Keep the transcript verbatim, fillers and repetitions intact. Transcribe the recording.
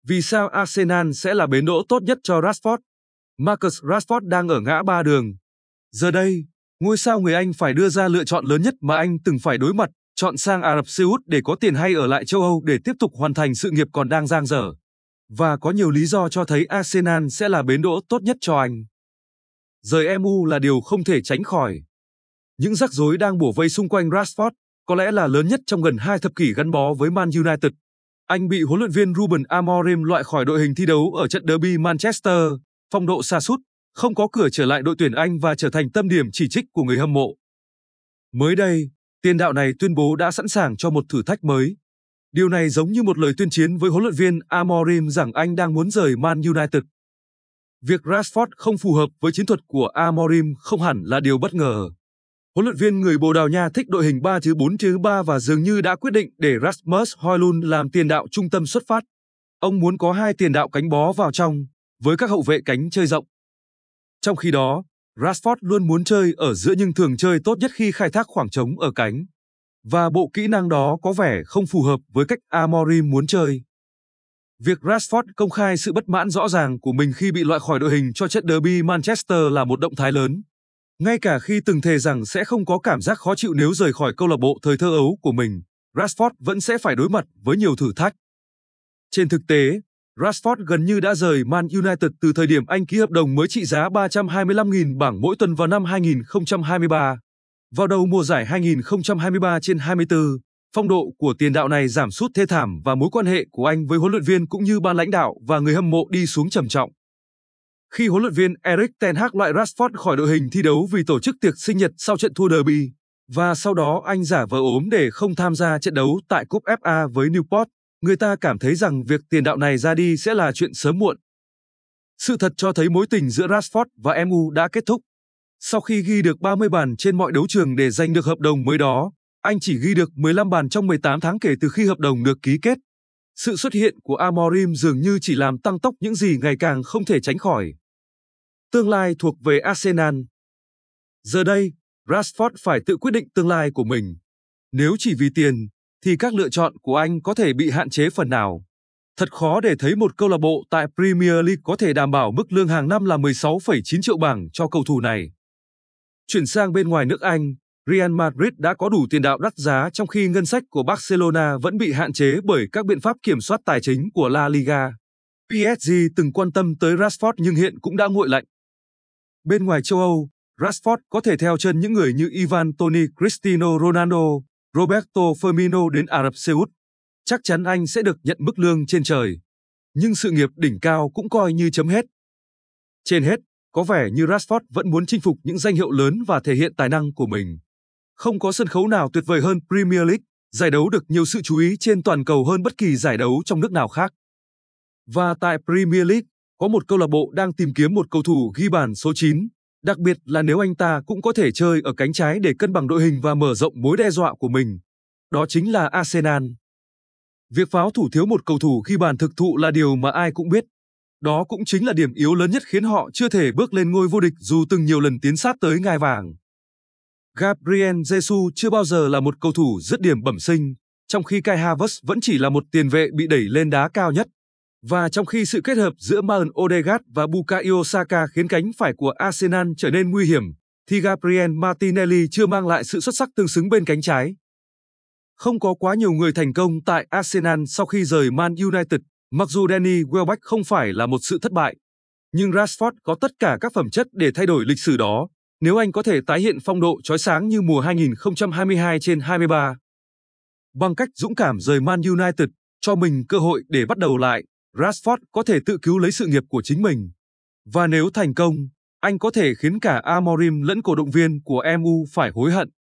Vì sao Arsenal sẽ là bến đỗ tốt nhất cho Rashford? Marcus Rashford đang ở ngã ba đường. Giờ đây, ngôi sao người Anh phải đưa ra lựa chọn lớn nhất mà anh từng phải đối mặt, chọn sang Ả Rập Xê Út để có tiền hay ở lại châu Âu để tiếp tục hoàn thành sự nghiệp còn đang dang dở. Và có nhiều lý do cho thấy Arsenal sẽ là bến đỗ tốt nhất cho anh. Rời em u là điều không thể tránh khỏi. Những rắc rối đang bủa vây xung quanh Rashford có lẽ là lớn nhất trong gần hai thập kỷ gắn bó với Man United. Anh bị huấn luyện viên Ruben Amorim loại khỏi đội hình thi đấu ở trận derby Manchester, phong độ sa sút, không có cửa trở lại đội tuyển Anh và trở thành tâm điểm chỉ trích của người hâm mộ. Mới đây, tiền đạo này tuyên bố đã sẵn sàng cho một thử thách mới. Điều này giống như một lời tuyên chiến với huấn luyện viên Amorim rằng anh đang muốn rời Man United. Việc Rashford không phù hợp với chiến thuật của Amorim không hẳn là điều bất ngờ. Huấn luyện viên người Bồ Đào Nha thích đội hình ba bốn ba và dường như đã quyết định để Rasmus Højlund làm tiền đạo trung tâm xuất phát. Ông muốn có hai tiền đạo cánh bó vào trong, với các hậu vệ cánh chơi rộng. Trong khi đó, Rashford luôn muốn chơi ở giữa nhưng thường chơi tốt nhất khi khai thác khoảng trống ở cánh. Và bộ kỹ năng đó có vẻ không phù hợp với cách Amorim muốn chơi. Việc Rashford công khai sự bất mãn rõ ràng của mình khi bị loại khỏi đội hình cho trận derby Manchester là một động thái lớn. Ngay cả khi từng thề rằng sẽ không có cảm giác khó chịu nếu rời khỏi câu lạc bộ thời thơ ấu của mình, Rashford vẫn sẽ phải đối mặt với nhiều thử thách. Trên thực tế, Rashford gần như đã rời Man United từ thời điểm anh ký hợp đồng mới trị giá ba trăm hai mươi lăm nghìn bảng mỗi tuần vào năm hai nghìn không trăm hai mươi ba. Vào đầu mùa giải hai nghìn không trăm hai mươi ba trên hai mươi tư, phong độ của tiền đạo này giảm sút thê thảm và mối quan hệ của anh với huấn luyện viên cũng như ban lãnh đạo và người hâm mộ đi xuống trầm trọng. Khi huấn luyện viên Erik ten Hag loại Rashford khỏi đội hình thi đấu vì tổ chức tiệc sinh nhật sau trận thua derby, và sau đó anh giả vờ ốm để không tham gia trận đấu tại Cúp ép a với Newport, người ta cảm thấy rằng việc tiền đạo này ra đi sẽ là chuyện sớm muộn. Sự thật cho thấy mối tình giữa Rashford và em u đã kết thúc. Sau khi ghi được ba mươi bàn trên mọi đấu trường để giành được hợp đồng mới đó, anh chỉ ghi được mười lăm bàn trong mười tám tháng kể từ khi hợp đồng được ký kết. Sự xuất hiện của Amorim dường như chỉ làm tăng tốc những gì ngày càng không thể tránh khỏi. Tương lai thuộc về Arsenal. Giờ đây, Rashford phải tự quyết định tương lai của mình. Nếu chỉ vì tiền, thì các lựa chọn của anh có thể bị hạn chế phần nào. Thật khó để thấy một câu lạc bộ tại Premier League có thể đảm bảo mức lương hàng năm là mười sáu phẩy chín triệu bảng cho cầu thủ này. Chuyển sang bên ngoài nước Anh, Real Madrid đã có đủ tiền đạo đắt giá trong khi ngân sách của Barcelona vẫn bị hạn chế bởi các biện pháp kiểm soát tài chính của La Liga. pê ét giê từng quan tâm tới Rashford nhưng hiện cũng đã nguội lạnh. Bên ngoài châu Âu, Rashford có thể theo chân những người như Ivan Toney, Cristiano Ronaldo, Roberto Firmino đến Ả Rập Xê Út. Chắc chắn anh sẽ được nhận mức lương trên trời. Nhưng sự nghiệp đỉnh cao cũng coi như chấm hết. Trên hết, có vẻ như Rashford vẫn muốn chinh phục những danh hiệu lớn và thể hiện tài năng của mình. Không có sân khấu nào tuyệt vời hơn Premier League, giải đấu được nhiều sự chú ý trên toàn cầu hơn bất kỳ giải đấu trong nước nào khác. Và tại Premier League, có một câu lạc bộ đang tìm kiếm một cầu thủ ghi bàn số chín, đặc biệt là nếu anh ta cũng có thể chơi ở cánh trái để cân bằng đội hình và mở rộng mối đe dọa của mình. Đó chính là Arsenal. Việc pháo thủ thiếu một cầu thủ ghi bàn thực thụ là điều mà ai cũng biết. Đó cũng chính là điểm yếu lớn nhất khiến họ chưa thể bước lên ngôi vô địch dù từng nhiều lần tiến sát tới ngai vàng. Gabriel Jesus chưa bao giờ là một cầu thủ dứt điểm bẩm sinh, trong khi Kai Havertz vẫn chỉ là một tiền vệ bị đẩy lên đá cao nhất. Và trong khi sự kết hợp giữa Martin Odegaard và Bukayo Saka khiến cánh phải của Arsenal trở nên nguy hiểm, thì Gabriel Martinelli chưa mang lại sự xuất sắc tương xứng bên cánh trái. Không có quá nhiều người thành công tại Arsenal sau khi rời Man United, mặc dù Danny Welbeck không phải là một sự thất bại. Nhưng Rashford có tất cả các phẩm chất để thay đổi lịch sử đó, nếu anh có thể tái hiện phong độ chói sáng như mùa hai nghìn không trăm hai mươi hai trên hai mươi ba. Bằng cách dũng cảm rời Man United, cho mình cơ hội để bắt đầu lại, Rashford có thể tự cứu lấy sự nghiệp của chính mình. Và nếu thành công, anh có thể khiến cả Amorim lẫn cổ động viên của em u phải hối hận.